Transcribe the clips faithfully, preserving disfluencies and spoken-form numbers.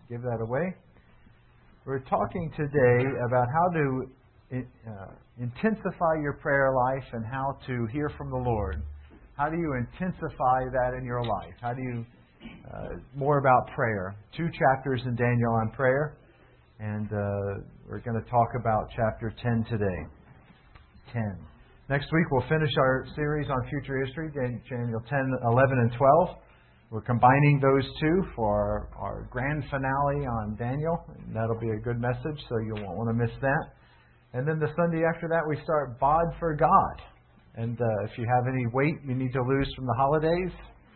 give that away. We're talking today about how to uh, intensify your prayer life and how to hear from the Lord. How do you intensify that in your life? How do you, uh, more about prayer. Two chapters in Daniel on prayer, and uh, we're going to talk about chapter ten today. ten. Next week we'll finish our series on future history, Daniel ten, eleven, and twelve. We're combining those two for our, our grand finale on Daniel. And that'll be a good message, so you won't want to miss that. And then the Sunday after that, we start Bod for God. And uh, if you have any weight you need to lose from the holidays,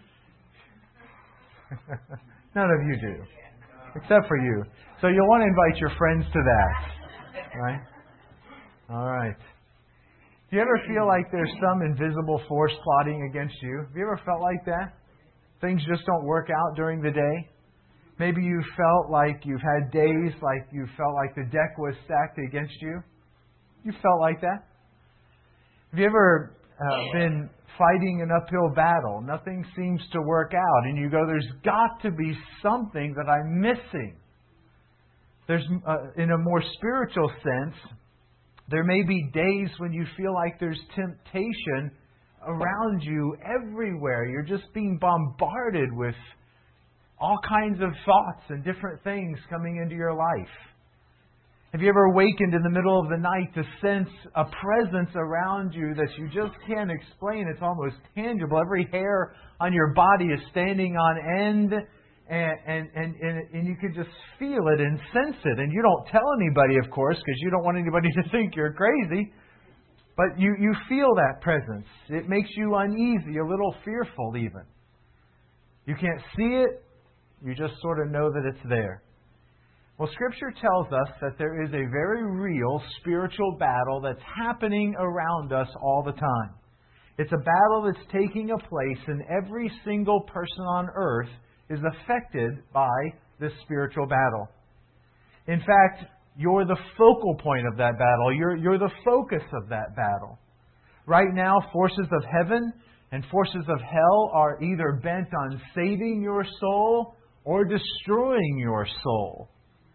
none of you do, except for you. So you'll want to invite your friends to that, right? All right. Do you ever feel like there's some invisible force plotting against you? Have you ever felt like that? Things just don't work out during the day. Maybe you felt like you've had days like you felt like the deck was stacked against you. You felt like that? Have you ever uh, been fighting an uphill battle? Nothing seems to work out. And you go, there's got to be something that I'm missing. There's, uh, in a more spiritual sense, there may be days when you feel like there's temptation around you everywhere. You're just being bombarded with all kinds of thoughts and different things coming into your life. Have you ever awakened in the middle of the night to sense a presence around you that you just can't explain? It's almost tangible. Every hair on your body is standing on end, and, and, and, and, and you can just feel it and sense it. And you don't tell anybody, of course, because you don't want anybody to think you're crazy. But you, you feel that presence. It makes you uneasy, a little fearful even. You can't see it. You just sort of know that it's there. Well, Scripture tells us that there is a very real spiritual battle that's happening around us all the time. It's a battle that's taking a place, and every single person on earth is affected by this spiritual battle. In fact, you're the focal point of that battle. You're, you're the focus of that battle. Right now, forces of heaven and forces of hell are either bent on saving your soul or destroying your soul.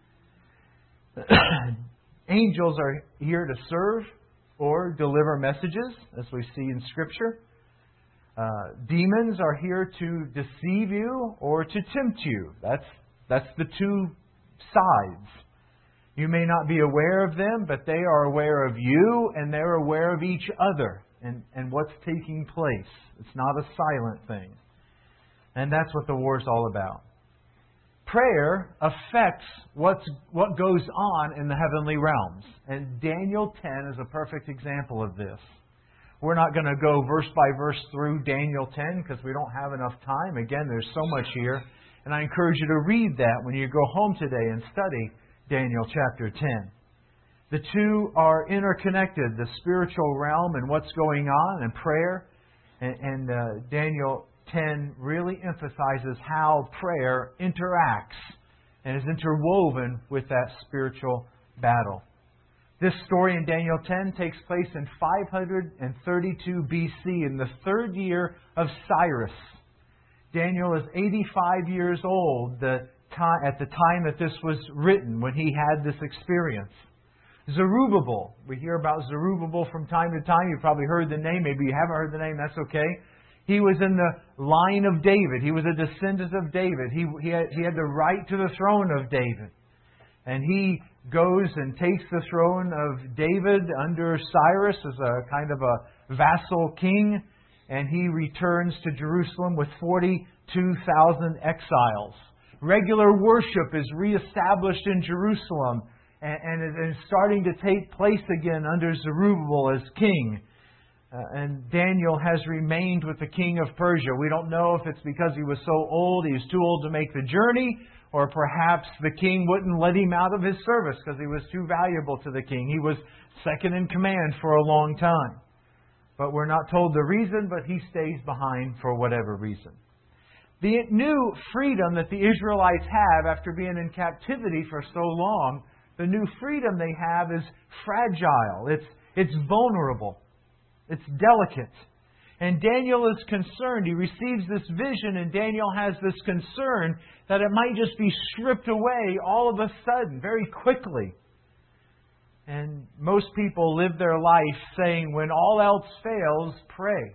Angels are here to serve or deliver messages, as we see in Scripture. Uh, demons are here to deceive you or to tempt you. That's, that's the two sides. You may not be aware of them, but they are aware of you, and they're aware of each other and, and what's taking place. It's not a silent thing. And that's what the war's all about. Prayer affects what's, what goes on in the heavenly realms. And Daniel ten is a perfect example of this. We're not going to go verse by verse through Daniel ten because we don't have enough time. Again, there's so much here. And I encourage you to read that when you go home today and study Daniel chapter ten. The two are interconnected, the spiritual realm and what's going on, and prayer. And, and uh, Daniel ten really emphasizes how prayer interacts and is interwoven with that spiritual battle. This story in Daniel ten takes place in five thirty-two B C, in the third year of Cyrus. Daniel is eighty-five years old the time, at the time that this was written, when he had this experience. Zerubbabel. We hear about Zerubbabel from time to time. You've probably heard the name. Maybe you haven't heard the name. That's okay. He was in the line of David. He was a descendant of David. He, he, had, he had the right to the throne of David. And he goes and takes the throne of David under Cyrus as a kind of a vassal king. And he returns to Jerusalem with forty-two thousand exiles. Regular worship is reestablished in Jerusalem and, and is starting to take place again under Zerubbabel as king. Uh, and Daniel has remained with the king of Persia. We don't know if it's because he was so old, he was too old to make the journey, or perhaps the king wouldn't let him out of his service because he was too valuable to the king. He was second in command for a long time. But we're not told the reason, but he stays behind for whatever reason. The new freedom that the Israelites have after being in captivity for so long, the new freedom they have is fragile. It's, it's vulnerable. It's delicate. And Daniel is concerned. He receives this vision, and Daniel has this concern that it might just be stripped away all of a sudden, very quickly. And most people live their life saying, when all else fails, pray.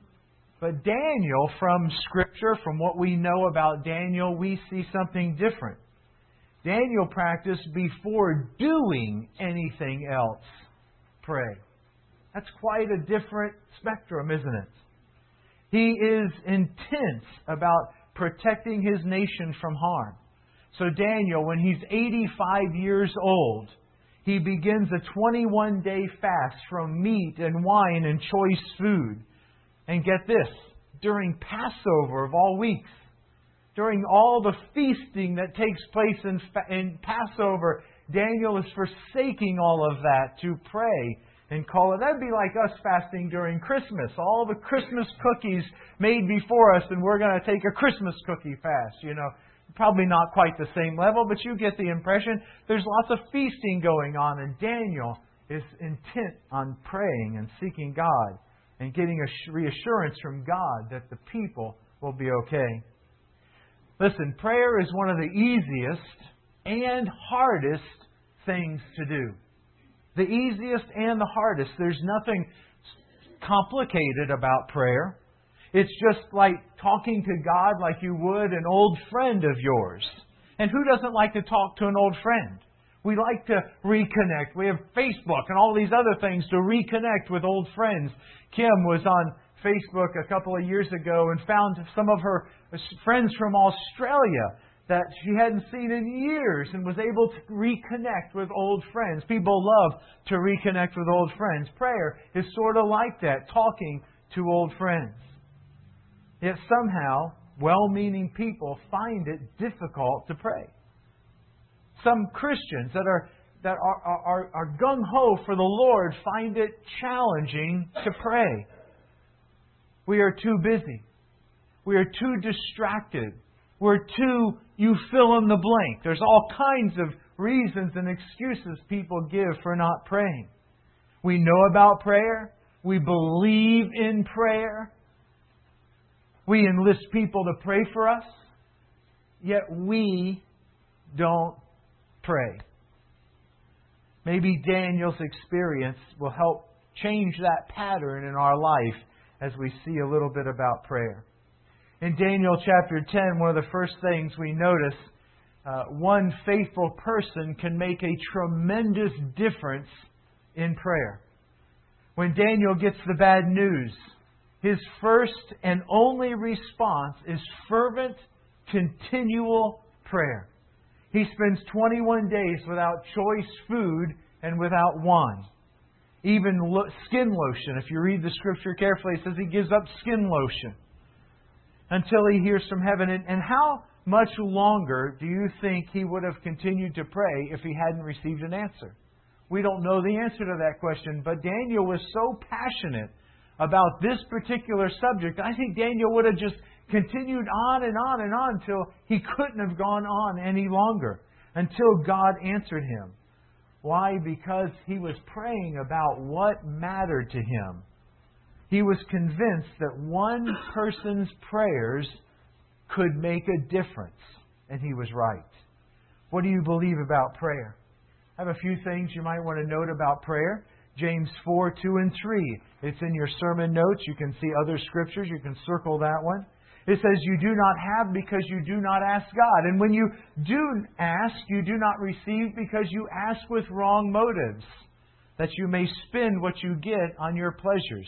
But Daniel, from Scripture, from what we know about Daniel, we see something different. Daniel practiced before doing anything else, pray. That's quite a different spectrum, isn't it? He is intense about protecting his nation from harm. So Daniel, when he's eighty-five years old, he begins a twenty-one day fast from meat and wine and choice food. And get this, during Passover of all weeks, during all the feasting that takes place in, in Passover, Daniel is forsaking all of that to pray and call it. That'd be like us fasting during Christmas. All the Christmas cookies made before us, and we're going to take a Christmas cookie fast, you know. Probably not quite the same level, but you get the impression. There's lots of feasting going on, and Daniel is intent on praying and seeking God and getting a reassurance from God that the people will be okay. Listen, prayer is one of the easiest and hardest things to do. The easiest and the hardest. There's nothing complicated about prayer. It's just like talking to God like you would an old friend of yours. And who doesn't like to talk to an old friend? We like to reconnect. We have Facebook and all these other things to reconnect with old friends. Kim was on Facebook a couple of years ago and found some of her friends from Australia that she hadn't seen in years and was able to reconnect with old friends. People love to reconnect with old friends. Prayer is sort of like that, talking to old friends. Yet somehow, well-meaning people find it difficult to pray. Some Christians that are that are, are, are gung-ho for the Lord find it challenging to pray. We are too busy. We are too distracted. We're too, you fill in the blank. There's all kinds of reasons and excuses people give for not praying. We know about prayer. We believe in prayer. We enlist people to pray for us. Yet we don't pray. Maybe Daniel's experience will help change that pattern in our life as we see a little bit about prayer. In Daniel chapter ten, one of the first things we notice, uh, one faithful person can make a tremendous difference in prayer. When Daniel gets the bad news, his first and only response is fervent, continual prayer. He spends twenty-one days without choice food and without wine. Even lo- skin lotion. If you read the Scripture carefully, it says he gives up skin lotion until he hears from heaven. And, and how much longer do you think he would have continued to pray if he hadn't received an answer? We don't know the answer to that question, but Daniel was so passionate about this particular subject. I think Daniel would have just continued on and on and on until he couldn't have gone on any longer, until God answered him. Why? Because he was praying about what mattered to him. He was convinced that one person's prayers could make a difference, and he was right. What do you believe about prayer? I have a few things you might want to note about prayer. James four, two and three. It's in your sermon notes. You can see other scriptures. You can circle that one. It says, you do not have because you do not ask God. And when you do ask, you do not receive because you ask with wrong motives, that you may spend what you get on your pleasures.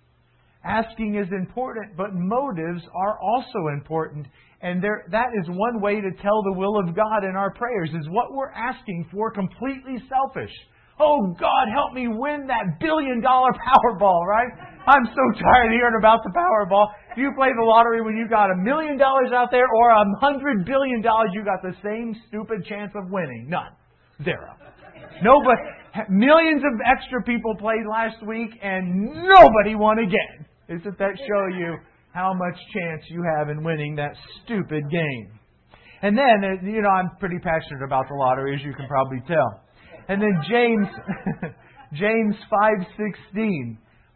Asking is important, but motives are also important. And there, that is one way to tell the will of God in our prayers, is what we're asking for completely selfish. Oh, God, help me win that billion dollar Powerball, right? I'm so tired of hearing about the Powerball. If you play the lottery when you got a million dollars out there or a hundred billion dollars, you got the same stupid chance of winning. None. Zero. Nobody, millions of extra people played last week and nobody won again. Isn't that show you how much chance you have in winning that stupid game? And then, you know, I'm pretty passionate about the lottery, as you can probably tell. And then James, James five sixteen.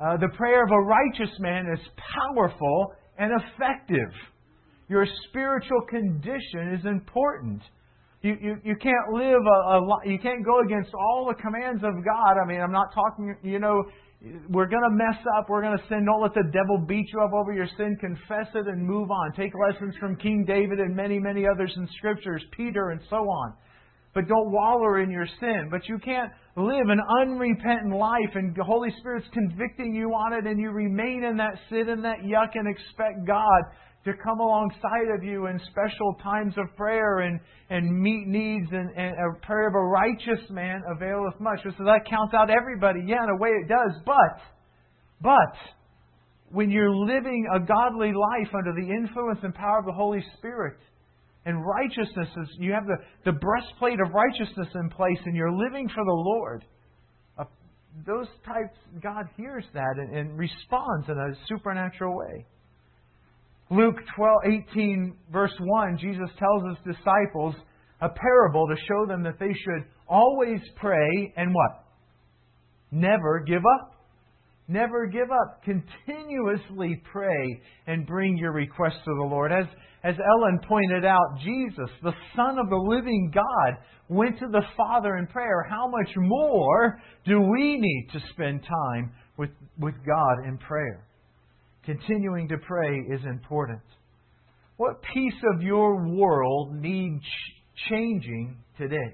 Uh, the prayer of a righteous man is powerful and effective. Your spiritual condition is important. You, you, you can't live a, a you can't go against all the commands of God. I mean, I'm not talking, you know, we're going to mess up. We're going to sin. Don't let the devil beat you up over your sin. Confess it and move on. Take lessons from King David and many, many others in Scriptures, Peter and so on. But don't wallow in your sin. But you can't live an unrepentant life and the Holy Spirit's convicting you on it and you remain in that sin and that yuck and expect God to come alongside of you in special times of prayer and, and meet needs, and, and a prayer of a righteous man availeth much. So that counts out everybody. Yeah, in a way it does. But, but, when you're living a godly life under the influence and power of the Holy Spirit, and righteousness is, you have the, the breastplate of righteousness in place and you're living for the Lord, uh, those types, God hears that and, and responds in a supernatural way. Luke twelve, eighteen, verse one, Jesus tells His disciples a parable to show them that they should always pray and what? Never give up. Never give up. Continuously pray and bring your requests to the Lord. As, as Ellen pointed out, Jesus, the Son of the living God, went to the Father in prayer. How much more do we need to spend time with, with God in prayer? Continuing to pray is important. What piece of your world needs changing today?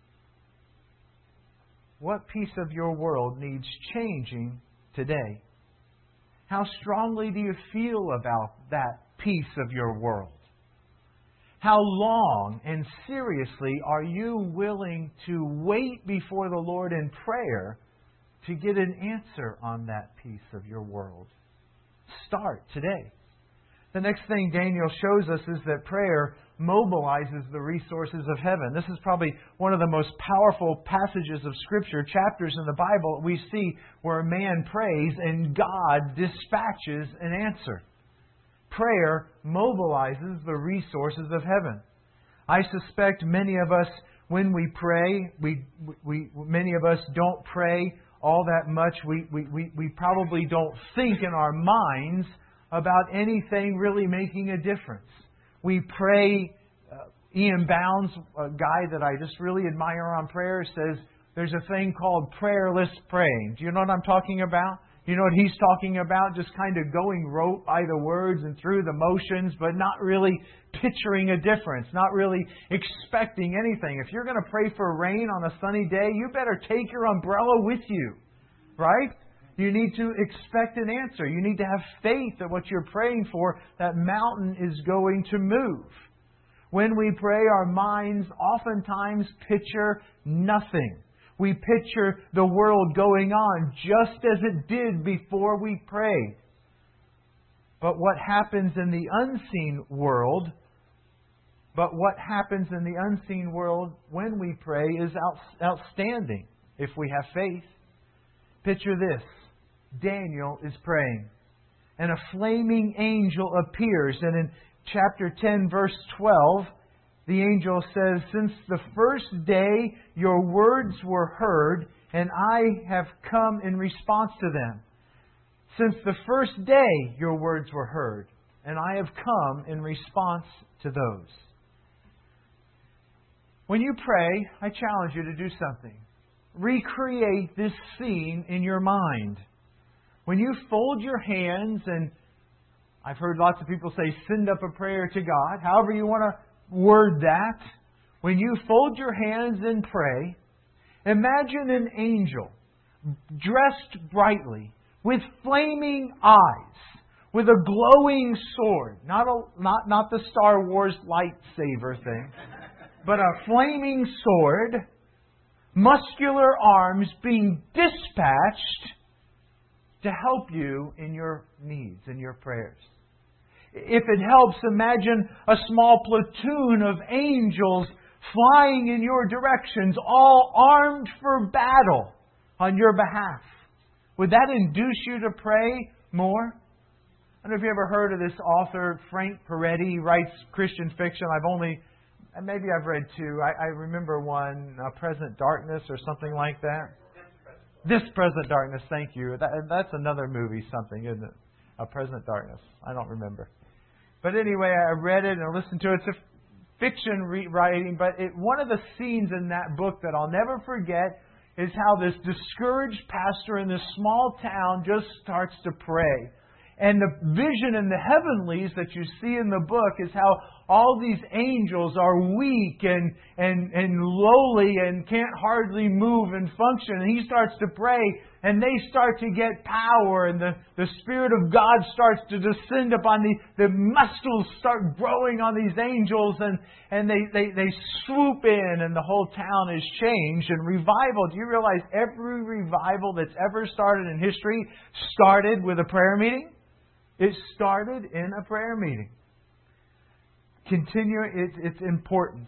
What piece of your world needs changing today? How strongly do you feel about that piece of your world? How long and seriously are you willing to wait before the Lord in prayer to get an answer on that piece of your world? Start today. The next thing Daniel shows us is that prayer mobilizes the resources of heaven. This is probably one of the most powerful passages of Scripture, chapters in the Bible we see where a man prays and God dispatches an answer. Prayer mobilizes the resources of heaven. I suspect many of us, when we pray, we, we many of us don't pray all that much. We, we, we, we probably don't think in our minds about anything really making a difference. We pray. Uh, Ian Bounds, a guy that I just really admire on prayer, says there's a thing called prayerless praying. Do you know what I'm talking about? You know what he's talking about? Just kind of going rote by the words and through the motions, but not really picturing a difference, not really expecting anything. If you're going to pray for rain on a sunny day, you better take your umbrella with you, right? You need to expect an answer. You need to have faith that what you're praying for, that mountain is going to move. When we pray, our minds oftentimes picture nothing. We picture the world going on just as it did before we prayed. But what happens in the unseen world, but what happens in the unseen world when we pray is out, outstanding if we have faith. Picture this. Daniel is praying, and a flaming angel appears. And in chapter ten, verse twelve, the angel says, "Since the first day your words were heard, and I have come in response to them." Since the first day your words were heard, and I have come in response to those. When you pray, I challenge you to do something. Recreate this scene in your mind. When you fold your hands, and I've heard lots of people say, send up a prayer to God. However you want to word that. When you fold your hands and pray, imagine an angel dressed brightly, with flaming eyes, with a glowing sword. Not, a, not, not the Star Wars lightsaber thing, but a flaming sword, muscular arms being dispatched to help you in your needs, in your prayers. If it helps, imagine a small platoon of angels flying in your directions, all armed for battle on your behalf. Would that induce you to pray more? I don't know if you ever heard of this author, Frank Peretti. He writes Christian fiction. I've only, maybe I've read two. I, I remember one, uh, Present Darkness or something like that. This Present Darkness, thank you. That, that's another movie, something, isn't it? A Present Darkness. I don't remember. But anyway, I read it and I listened to it. It's a fiction re- writing, but it, one of the scenes in that book that I'll never forget is how this discouraged pastor in this small town just starts to pray. And the vision in the heavenlies that you see in the book is how all these angels are weak and, and, and lowly and can't hardly move and function. And he starts to pray and they start to get power and the, the Spirit of God starts to descend upon the, the muscles start growing on these angels and, and they, they, they swoop in and the whole town is changed. And revival, do you realize every revival that's ever started in history started with a prayer meeting? It started in a prayer meeting. Continue, it, it's important.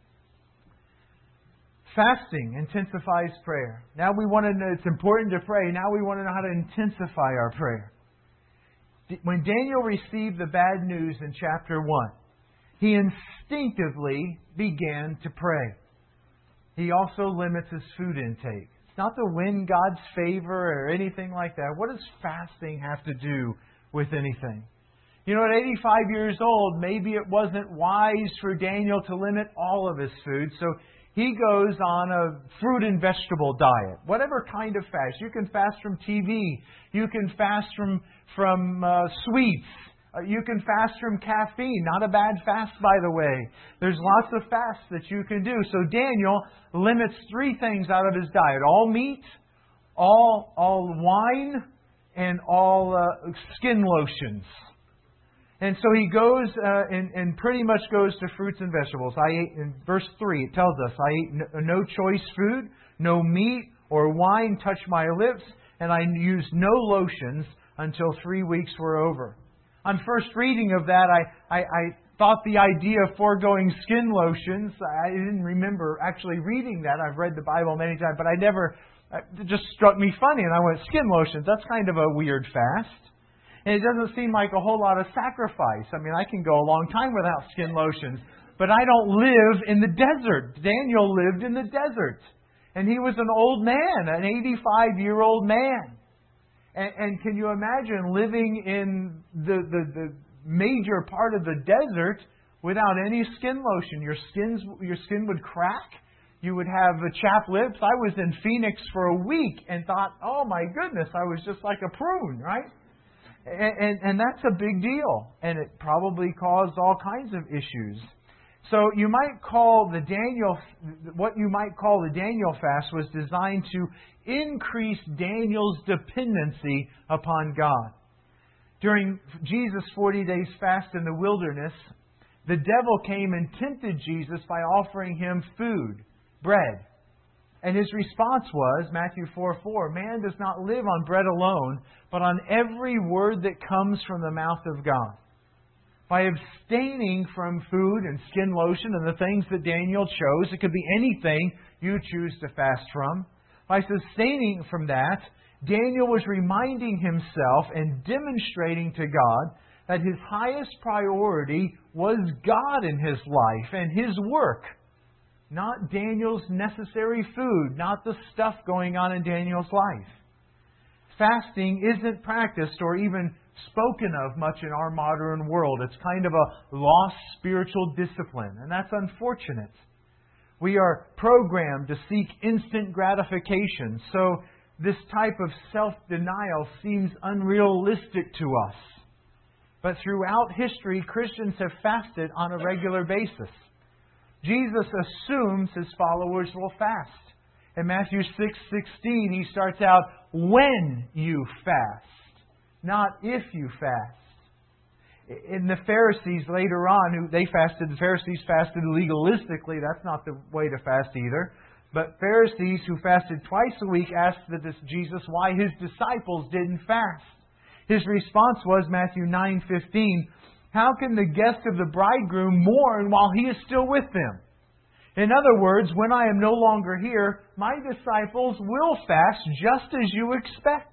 Fasting intensifies prayer. Now we want to know it's important to pray. Now we want to know how to intensify our prayer. When Daniel received the bad news in chapter one, he instinctively began to pray. He also limits his food intake. It's not to win God's favor or anything like that. What does fasting have to do with anything? You know, at eighty-five years old, maybe it wasn't wise for Daniel to limit all of his food, so he goes on a fruit and vegetable diet. Whatever kind of fast. You can fast from T V. You can fast from, from uh, sweets. Uh, you can fast from caffeine. Not a bad fast, by the way. There's lots of fasts that you can do. So Daniel limits three things out of his diet. All meat, all, all wine, and all uh, skin lotions. And so he goes uh, and, and pretty much goes to fruits and vegetables. I ate, in verse three, it tells us, I ate no, no choice food, no meat or wine touched my lips, and I used no lotions until three weeks were over. On first reading of that, I, I, I thought the idea of foregoing skin lotions, I didn't remember actually reading that. I've read the Bible many times, but I never, it just struck me funny, and I went, skin lotions, that's kind of a weird fast. And it doesn't seem like a whole lot of sacrifice. I mean, I can go a long time without skin lotions. But I don't live in the desert. Daniel lived in the desert. And he was an old man, an eighty-five-year-old man. And, and can you imagine living in the, the, the major part of the desert without any skin lotion? Your, skins, your skin would crack. You would have chapped lips. I was in Phoenix for a week and thought, oh my goodness, I was just like a prune, right? And, and, and that's a big deal. And it probably caused all kinds of issues. So you might call the Daniel, what you might call the Daniel fast was designed to increase Daniel's dependency upon God. During Jesus' forty days fast in the wilderness, the devil came and tempted Jesus by offering him food, bread. And his response was, Matthew four four, man does not live on bread alone, but on every word that comes from the mouth of God. By abstaining from food and skin lotion and the things that Daniel chose, it could be anything you choose to fast from. By abstaining from that, Daniel was reminding himself and demonstrating to God that his highest priority was God in his life and his work. Not Daniel's necessary food, not the stuff going on in Daniel's life. Fasting isn't practiced or even spoken of much in our modern world. It's kind of a lost spiritual discipline, and that's unfortunate. We are programmed to seek instant gratification, so this type of self-denial seems unrealistic to us. But throughout history, Christians have fasted on a regular basis. Jesus assumes His followers will fast. In Matthew six sixteen, He starts out, when you fast, not if you fast. In the Pharisees later on, who they fasted, the Pharisees fasted legalistically. That's not the way to fast either. But Pharisees who fasted twice a week asked Jesus why His disciples didn't fast. His response was, Matthew nine fifteen, how can the guest of the bridegroom mourn while he is still with them? In other words, when I am no longer here, my disciples will fast just as you expect.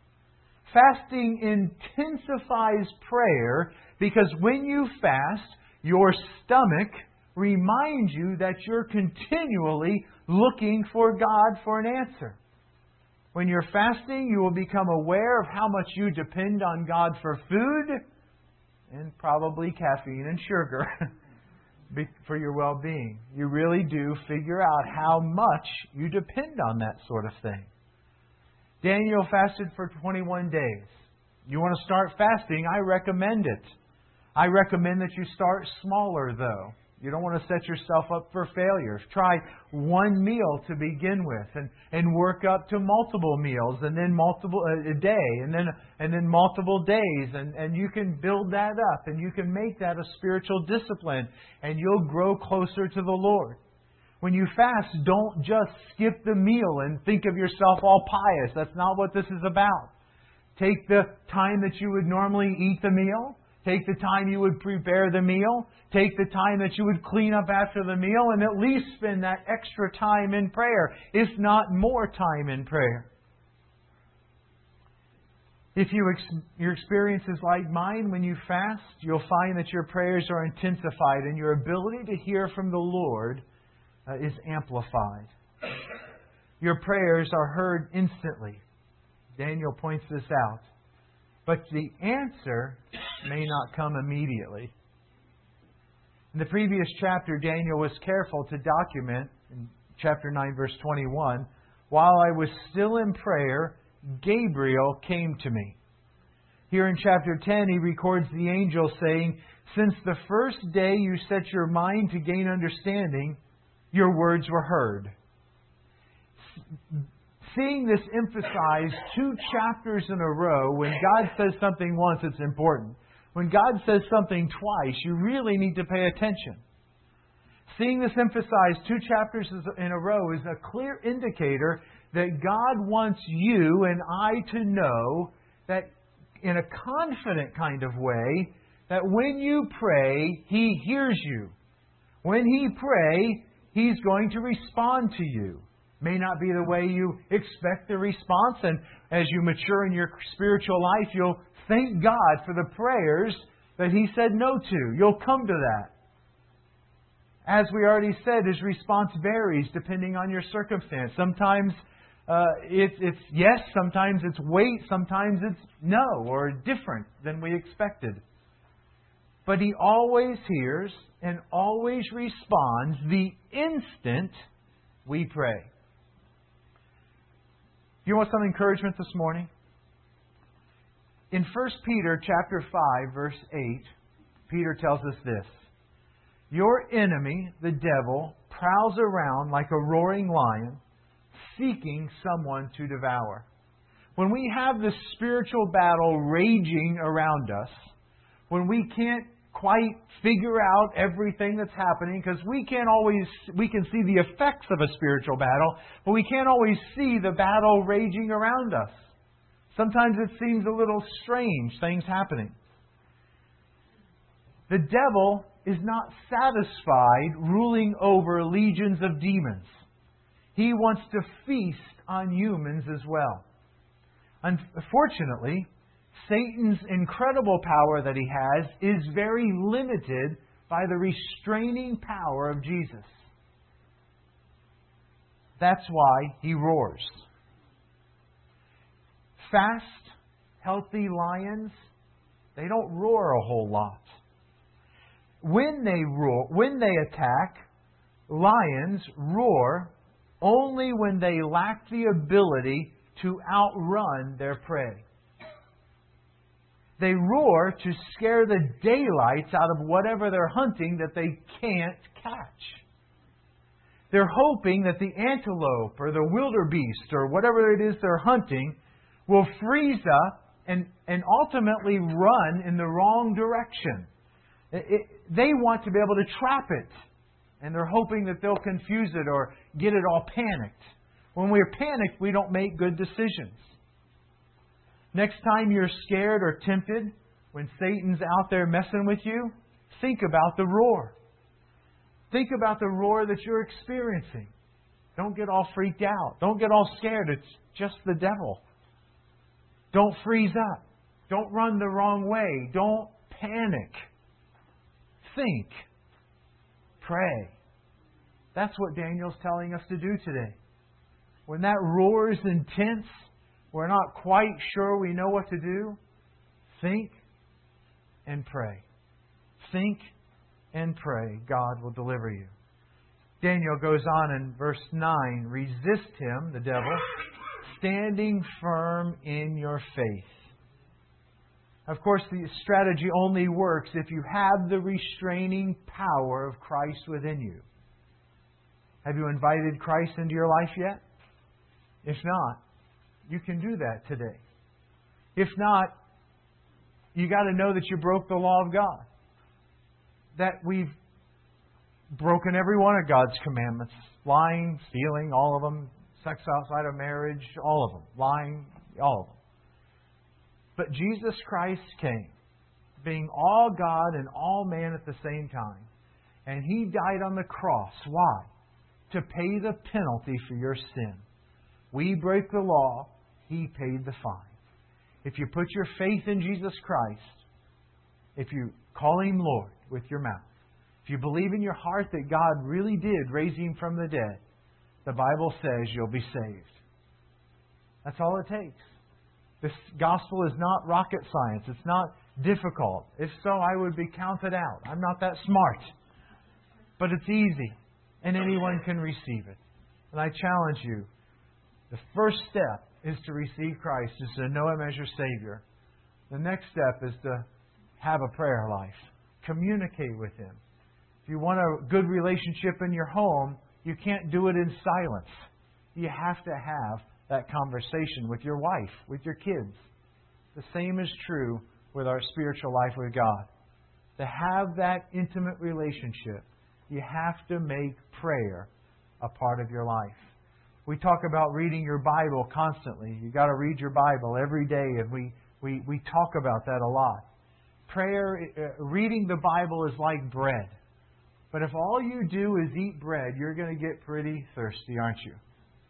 Fasting intensifies prayer because when you fast, your stomach reminds you that you're continually looking for God for an answer. When you're fasting, you will become aware of how much you depend on God for food and probably caffeine and sugar for your well-being. You really do figure out how much you depend on that sort of thing. Daniel fasted for twenty-one days. You want to start fasting, I recommend it. I recommend that you start smaller, though. You don't want to set yourself up for failure. Try one meal to begin with, and, and work up to multiple meals, and then multiple a day, and then and then multiple days, and, and you can build that up, and you can make that a spiritual discipline, and you'll grow closer to the Lord. When you fast, don't just skip the meal and think of yourself all pious. That's not what this is about. Take the time that you would normally eat the meal. Take the time you would prepare the meal. Take the time that you would clean up after the meal, and at least spend that extra time in prayer, if not more time in prayer. If you ex- your experience is like mine when you fast, you'll find that your prayers are intensified and your ability to hear from the Lord uh, is amplified. Your prayers are heard instantly. Daniel points this out. But the answer may not come immediately. In the previous chapter, Daniel was careful to document, in chapter nine, verse twenty-one, while I was still in prayer, Gabriel came to me. Here in chapter ten, he records the angel saying, since the first day you set your mind to gain understanding, your words were heard. Seeing this emphasized two chapters in a row, when God says something once, it's important. When God says something twice, you really need to pay attention. Seeing this emphasized two chapters in a row is a clear indicator that God wants you and I to know that in a confident kind of way, that when you pray, He hears you. When He pray, He's going to respond to you. May not be the way you expect the response, and as you mature in your spiritual life, you'll thank God for the prayers that He said no to. You'll come to that. As we already said, His response varies depending on your circumstance. Sometimes uh, it, it's yes, sometimes it's wait, sometimes it's no, or different than we expected. But He always hears and always responds the instant we pray. You want some encouragement this morning? In First Peter chapter five, verse eight, Peter tells us this. Your enemy, the devil, prowls around like a roaring lion, seeking someone to devour. When we have this spiritual battle raging around us, when we can't quite figure out everything that's happening, because we can't always, we can see the effects of a spiritual battle, but we can't always see the battle raging around us. Sometimes it seems a little strange, things happening. The devil is not satisfied ruling over legions of demons. He wants to feast on humans as well. Unfortunately, Satan's incredible power that he has is very limited by the restraining power of Jesus. That's why he roars. Fast, healthy lions, they don't roar a whole lot. When they roar, when they attack, lions roar only when they lack the ability to outrun their prey. They roar to scare the daylights out of whatever they're hunting that they can't catch. They're hoping that the antelope or the wildebeest or whatever it is they're hunting will freeze up and, and ultimately run in the wrong direction. It, it, they want to be able to trap it. And they're hoping that they'll confuse it or get it all panicked. When we're panicked, we don't make good decisions. Next time you're scared or tempted, when Satan's out there messing with you, think about the roar. Think about the roar that you're experiencing. Don't get all freaked out. Don't get all scared. It's just the devil. Don't freeze up. Don't run the wrong way. Don't panic. Think. Pray. That's what Daniel's telling us to do today. When that roar is intense, we're not quite sure we know what to do, think and pray. Think and pray. God will deliver you. Daniel goes on in verse nine, resist him, the devil, standing firm in your faith. Of course, the strategy only works if you have the restraining power of Christ within you. Have you invited Christ into your life yet? If not, you can do that today. If not, you got to know that you broke the law of God. That we've broken every one of God's commandments. Lying, stealing, all of them. Sex outside of marriage, all of them. Lying, all of them. But Jesus Christ came, being all God and all man at the same time. And He died on the cross. Why? To pay the penalty for your sin. We break the law. He paid the fine. If you put your faith in Jesus Christ, if you call Him Lord with your mouth, if you believe in your heart that God really did raise Him from the dead, the Bible says you'll be saved. That's all it takes. This gospel is not rocket science. It's not difficult. If so, I would be counted out. I'm not that smart. But it's easy, and anyone can receive it. And I challenge you, the first step is to receive Christ, is to know Him as your Savior. The next step is to have a prayer life. Communicate with Him. If you want a good relationship in your home, you can't do it in silence. You have to have that conversation with your wife, with your kids. The same is true with our spiritual life with God. To have that intimate relationship, you have to make prayer a part of your life. We talk about reading your Bible constantly. You've got to read your Bible every day, and we, we, we talk about that a lot. Prayer, uh, reading the Bible is like bread. But if all you do is eat bread, you're going to get pretty thirsty, aren't you?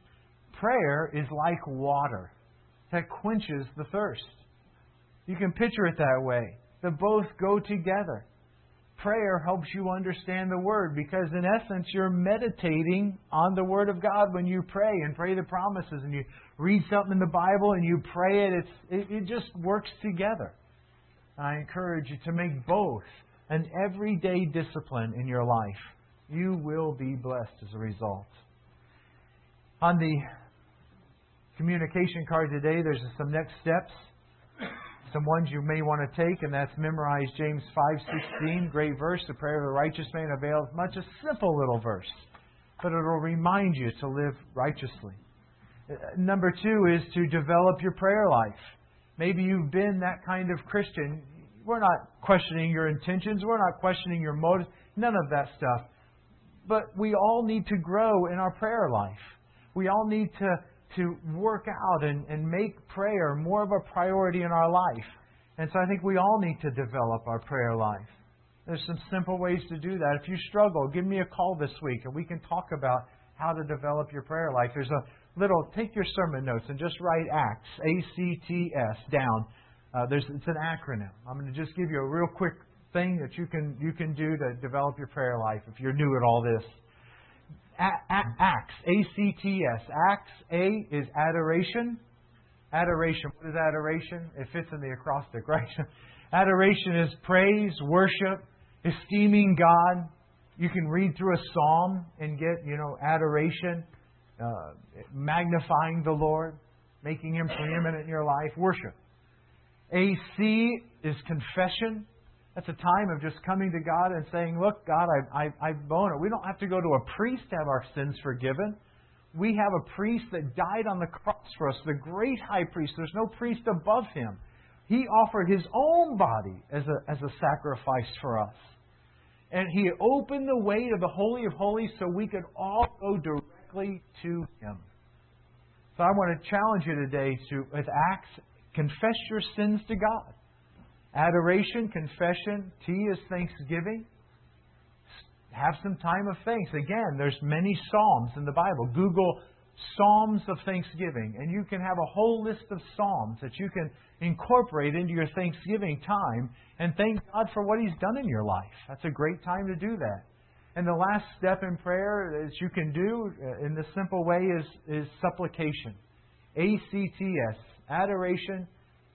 Prayer is like water that quenches the thirst. You can picture it that way. They both go together. Prayer helps you understand the Word because, in essence, you're meditating on the Word of God when you pray and pray the promises and you read something in the Bible and you pray it. It's, it, it just works together. I encourage you to make both an everyday discipline in your life. You will be blessed as a result. On the communication card today, there's some next steps. Some ones you may want to take, and that's memorize James five sixteen, great verse. The prayer of the righteous man availeth much. A simple little verse, but it will remind you to live righteously. Number two is to develop your prayer life. Maybe you've been that kind of Christian. We're not questioning your intentions. We're not questioning your motives. None of that stuff. But we all need to grow in our prayer life. We all need to to work out and, and make prayer more of a priority in our life. And so I think we all need to develop our prayer life. There's some simple ways to do that. If you struggle, give me a call this week and we can talk about how to develop your prayer life. There's a little, take your sermon notes and just write ACTS, A C T S, down. Uh, there's, it's an acronym. I'm going to just give you a real quick thing that you can you can do to develop your prayer life if you're new at all this. Acts, A C T S. Acts, A is adoration. Adoration. What is adoration? It fits in the acrostic, right? Adoration is praise, worship, esteeming God. You can read through a psalm and get, you know, adoration, uh, magnifying the Lord, making Him preeminent in your life. Worship. A C is confession. That's a time of just coming to God and saying, look, God, I, I, I've blown it. We don't have to go to a priest to have our sins forgiven. We have a priest that died on the cross for us, the great high priest. There's no priest above Him. He offered His own body as a, as a sacrifice for us. And He opened the way to the Holy of Holies so we could all go directly to Him. So I want to challenge you today to, with Acts, confess your sins to God. Adoration, confession, T is thanksgiving. Have some time of thanks. Again, there's many psalms in the Bible. Google Psalms of Thanksgiving, and you can have a whole list of psalms that you can incorporate into your Thanksgiving time and thank God for what He's done in your life. That's a great time to do that. And the last step in prayer that you can do in this simple way is, is supplication. A C T S. Adoration,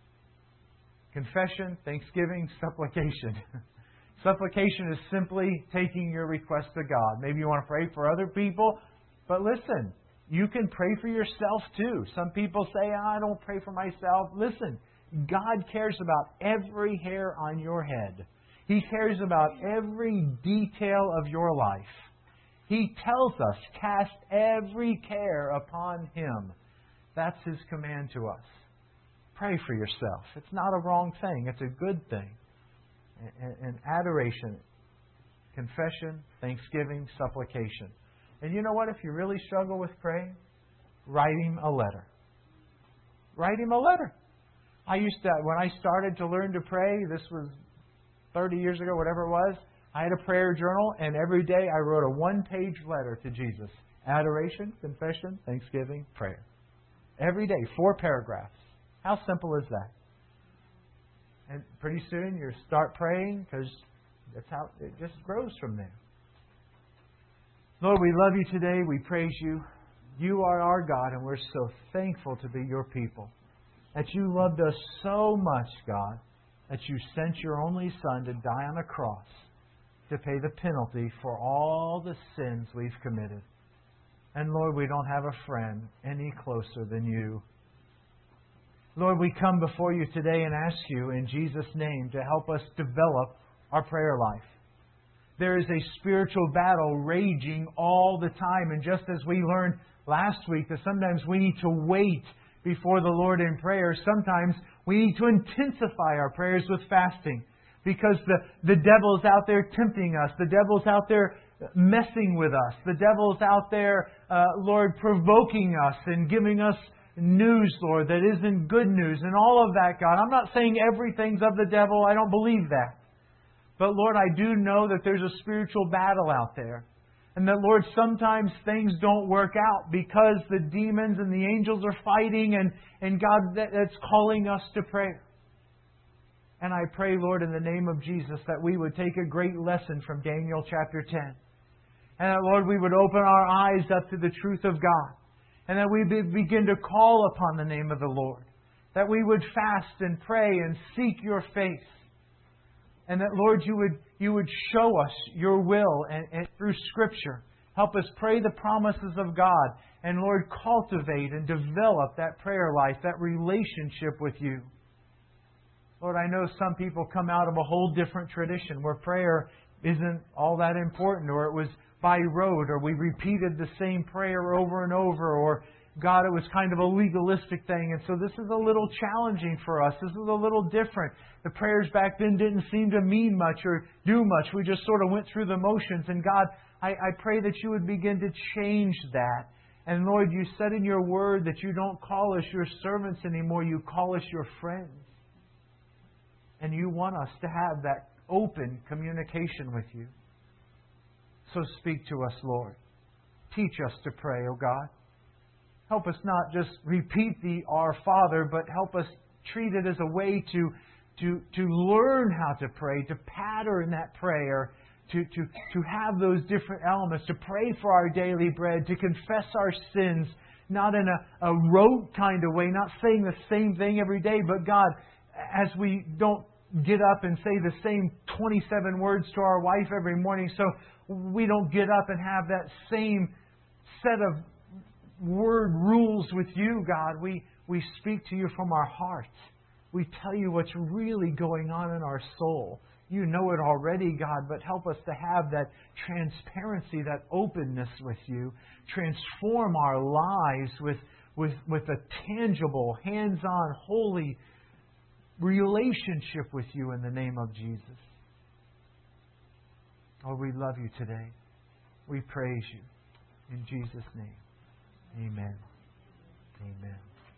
confession, thanksgiving, supplication. Supplication is simply taking your request to God. Maybe you want to pray for other people, but listen, you can pray for yourself too. Some people say, oh, I don't pray for myself. Listen, God cares about every hair on your head. He cares about every detail of your life. He tells us, cast every care upon Him. That's His command to us. Pray for yourself. It's not a wrong thing. It's a good thing. And adoration, confession, thanksgiving, supplication. And you know what? If you really struggle with praying, write Him a letter. Write Him a letter. I used to, when I started to learn to pray, this was thirty years ago, whatever it was, I had a prayer journal, and every day I wrote a one-page letter to Jesus. Adoration, confession, thanksgiving, prayer. Every day, four paragraphs. How simple is that? And pretty soon you start praying because that's how it just grows from there. Lord, we love You today. We praise You. You are our God, and we're so thankful to be Your people. That You loved us so much, God, that You sent Your only Son to die on a cross to pay the penalty for all the sins we've committed. And Lord, we don't have a friend any closer than You. Lord, we come before You today and ask You in Jesus' name to help us develop our prayer life. There is a spiritual battle raging all the time. And just as we learned last week that sometimes we need to wait before the Lord in prayer, sometimes we need to intensify our prayers with fasting. Because the, the devil's out there tempting us. The devil's out there messing with us. The devil's out there, uh, Lord, provoking us and giving us news, Lord, that isn't good news. And all of that, God. I'm not saying everything's of the devil. I don't believe that. But Lord, I do know that there's a spiritual battle out there. And that, Lord, sometimes things don't work out because the demons and the angels are fighting. And, and God, that, that's calling us to prayer. And I pray, Lord, in the name of Jesus, that we would take a great lesson from Daniel chapter ten. And that, Lord, we would open our eyes up to the truth of God. And that we be, begin to call upon the name of the Lord. That we would fast and pray and seek Your face. And that, Lord, You would, you would show us Your will and, and through Scripture. Help us pray the promises of God. And, Lord, cultivate and develop that prayer life, that relationship with You. Lord, I know some people come out of a whole different tradition where prayer isn't all that important, or it was by rote, or we repeated the same prayer over and over, or God, it was kind of a legalistic thing. And so this is a little challenging for us. This is a little different. The prayers back then didn't seem to mean much or do much. We just sort of went through the motions. And God, I, I pray that You would begin to change that. And Lord, You said in Your Word that You don't call us Your servants anymore. You call us Your friends. And You want us to have that open communication with You. So speak to us, Lord. Teach us to pray, O God. Help us not just repeat the Our Father, but help us treat it as a way to, to, to learn how to pray, to pattern that prayer, to, to, to have those different elements, to pray for our daily bread, to confess our sins, not in a, a rote kind of way, not saying the same thing every day, but God, as we don't get up and say the same twenty-seven words to our wife every morning, so we don't get up and have that same set of word rules with You, God. We, we speak to You from our hearts. We tell You what's really going on in our soul. You know it already, God, but help us to have that transparency, that openness with You. Transform our lives with, with, with a tangible, hands-on, holy relationship with You in the name of Jesus. Oh, we love You today. We praise You. In Jesus' name. Amen. Amen.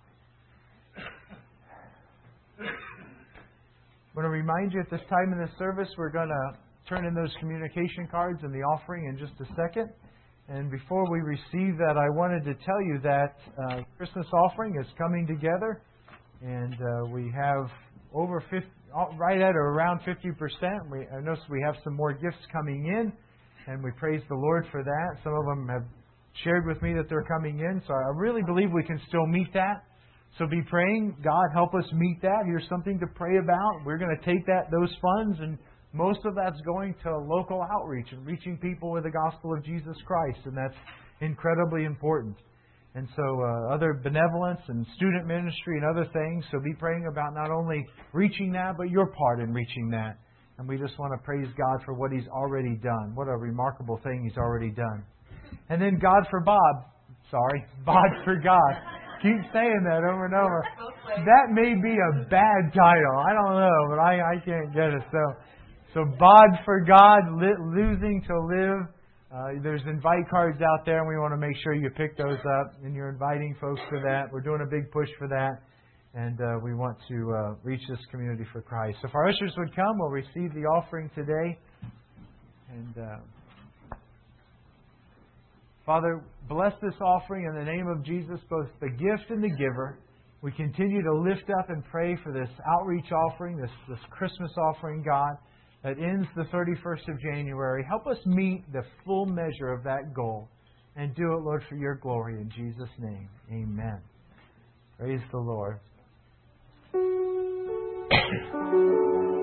I want to remind you at this time in the service, we're going to turn in those communication cards and the offering in just a second. And before we receive that, I wanted to tell you that uh, Christmas offering is coming together. And uh, we have over fifty, right at or around fifty percent. We, I notice we have some more gifts coming in. And we praise the Lord for that. Some of them have shared with me that they're coming in. So I really believe we can still meet that. So be praying, God, help us meet that. Here's something to pray about. We're going to take that those funds, and most of that's going to local outreach and reaching people with the gospel of Jesus Christ, and that's incredibly important. And so uh, other benevolence and student ministry and other things. So be praying about not only reaching that, but your part in reaching that. And we just want to praise God for what He's already done. What a remarkable thing He's already done. And then God for Bob. Sorry, Bod for God. Keep saying that over and over. That may be a bad title. I don't know, but I, I can't get it. So, so Bod for God, li- losing to live. Uh, there's invite cards out there, and we want to make sure you pick those up, and you're inviting folks to that. We're doing a big push for that, and uh, we want to uh, reach this community for Christ. So if our ushers would come, we'll receive the offering today. And uh, Father, bless this offering in the name of Jesus, both the gift and the giver. We continue to lift up and pray for this outreach offering, this, this Christmas offering, God, that ends the thirty-first of January. Help us meet the full measure of that goal and do it, Lord, for your glory. In Jesus' name, amen. Praise the Lord.